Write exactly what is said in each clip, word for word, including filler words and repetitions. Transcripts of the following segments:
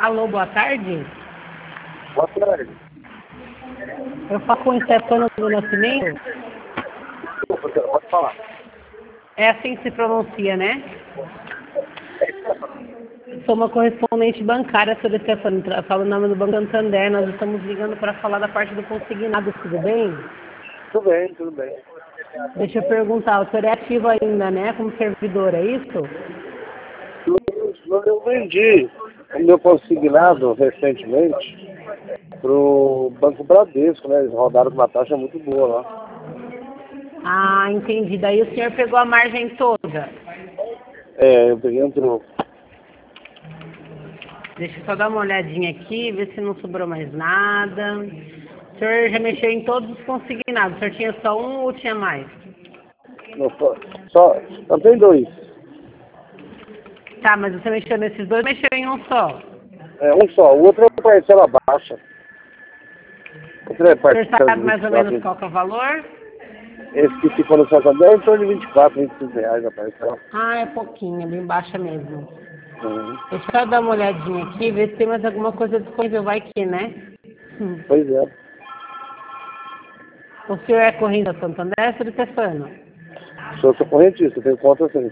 Alô, boa tarde. Boa tarde. Eu falo com o Stefano do Nascimento. Pode falar. É assim que se pronuncia, né? Sou uma correspondente bancária, sou Stefano. Tra- Falo o nome do Banco Santander. Nós estamos ligando para falar da parte do consignado, tudo bem? Tudo bem, tudo bem. Deixa eu perguntar, o senhor é ativo ainda, né? Como servidor, é isso? Eu, eu vendi o meu consignado recentemente para o Banco Bradesco, né? Eles rodaram com uma taxa muito boa lá. Ah, entendi. Daí o senhor pegou a margem toda. É, eu peguei um troco. Deixa eu só dar uma olhadinha aqui, ver se não sobrou mais nada. O senhor já mexeu em todos os consignados. O senhor tinha só um ou tinha mais? Não, só, só, só tem dois. Tá, mas você mexeu nesses dois, mexeu em um só. É, um só. O outro é parcela baixa. O outro é O senhor parcela de sabe mais vinte e ou menos quatro. qual que é o valor? Esse que ficou no Santander é em torno de vinte e quatro, vinte e cinco reais a parcela. Ah, é pouquinho, é bem baixa mesmo. Uhum. Deixa eu só dar uma olhadinha aqui, ver se tem mais alguma coisa disponível, vai que, né? Hum. Pois é. O senhor é correndo a Santander, senhor Stefano? Sou sou correntista, tenho conta assim.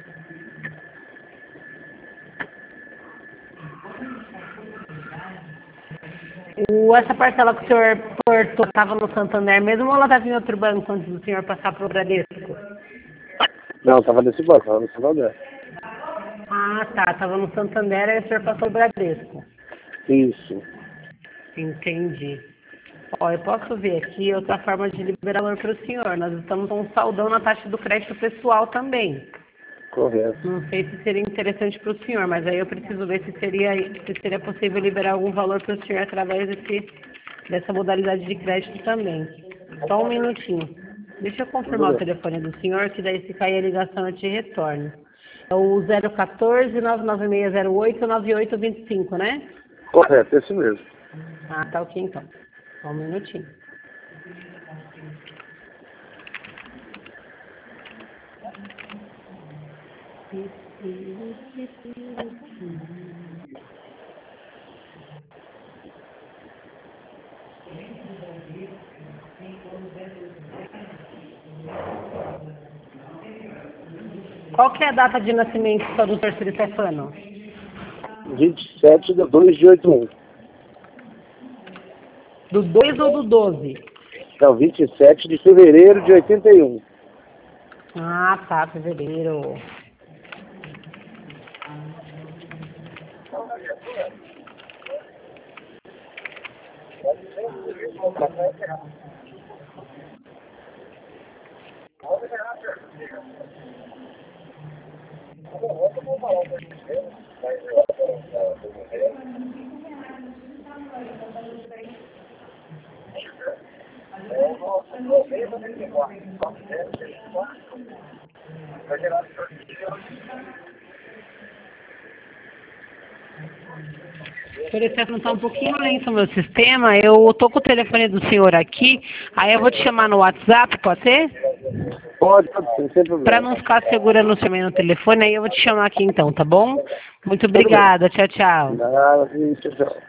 O, essa parcela que o senhor cortou estava no Santander mesmo ou ela estava em outro banco antes do senhor passar para o Bradesco? Não, tava nesse banco, tava no Santander. Ah, tá. Estava no Santander e o senhor passou para o Bradesco. Isso. Entendi. Ó, eu posso ver aqui outra forma de liberar valor para o senhor. Nós estamos com um saldão na taxa do crédito pessoal também. Correto. Não sei se seria interessante para o senhor, mas aí eu preciso ver se seria, se seria possível liberar algum valor para o senhor através desse, dessa modalidade de crédito também. Só um minutinho. Deixa eu Tudo confirmar o bem. telefone do senhor, que daí se cair a ligação eu te retorno. É o zero um quatro, nove nove seis zero oito, nove oito dois cinco, né? Correto, esse mesmo. Ah, tá ok então. Só um minutinho. Qual que é a data de nascimento do senhor Stefano? vinte e sete de dois de oitenta e um. Do dois ou do doze? Não, vinte e sete de fevereiro de oitenta e um. Ah, tá, fevereiro. Senhor Stefano, está um pouquinho lento o meu sistema. Eu tô com o telefone do senhor aqui, aí eu vou te chamar no WhatsApp, pode ser? Pode, pode ser, sem Para problema. não ficar segurando o seu no telefone, aí eu vou te chamar aqui então, tá bom? Muito Tudo bem. obrigada, tchau, tchau. Nada, tchau, tchau.